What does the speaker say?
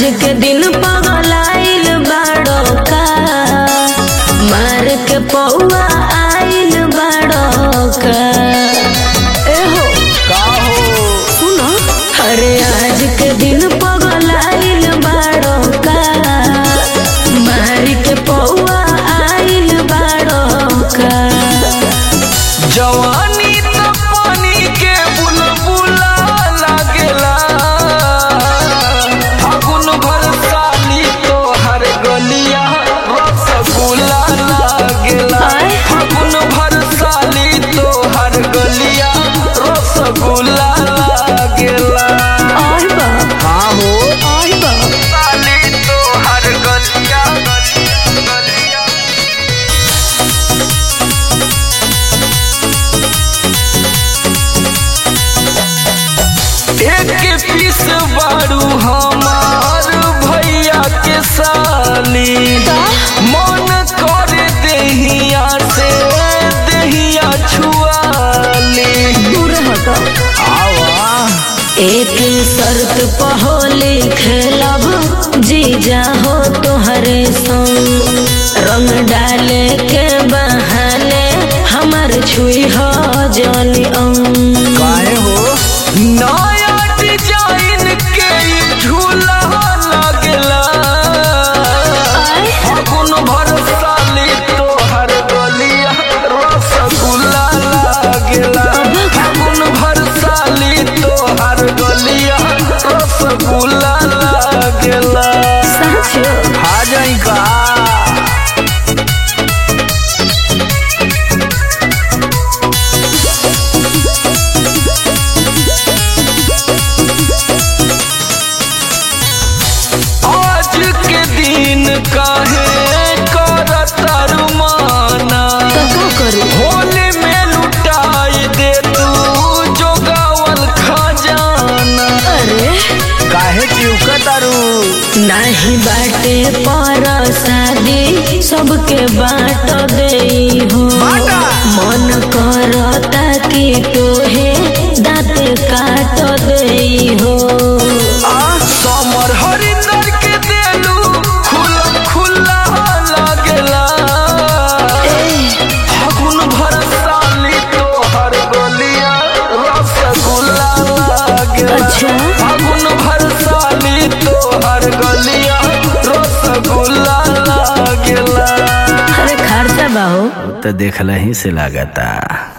के दिन पगलाइल बाड़ो का, मार के पौआ आइल बाड़ो का। एहो का हो सुनो, अरे आज के दिन पगलाइल बाड़ो का, मार के पौआ आइल बाड़ो का। जवानी तो पानी के बुलबुला लागेला, फागुन भर साली तो हर गलिया रसगुल्ला लागेला। फागुन भर साली तो हर गलिया रसगुल्ला लागेला। और बा हाँ हो और बा साली तो हर गलिया एक पीस बारू हमार भैया के साली, मन कर देहिया से देहिया छुआली। दूर हटो। आवा एक शर्त पहोली खेलब जीजा हो तोहरे संग, रंग डाले के बहाने हमर छुई हो जानी अंग। काहे हो नया डिजाइन के झूला लगेला, फागुन भर साली तो हर गलिया रसगुल्ला लागेला। फागुन भर साली तो हर गलिया रसगुल्ला लागेला। सच आ जाई का आज के दिन काहे करता रुमाना, का करू होली में लुटाई दे तू जोगावल खजाना। अरे काहे चिउकतारू नहीं बाटे पर शादी सबके बाट देई हो, बाटा। मन करता कि तोहे दाँत काट देई हो। समर हरिंदर के देलू खुला खुला लागेला। फागुन भर साली तो हर गलिया रसगुल्ला लागेला। अच्छा। फागुन भर साली तो हर गलिया रसगुल्ला लागेला। अरे खर्चा बाहो तो देखला ही से लागता।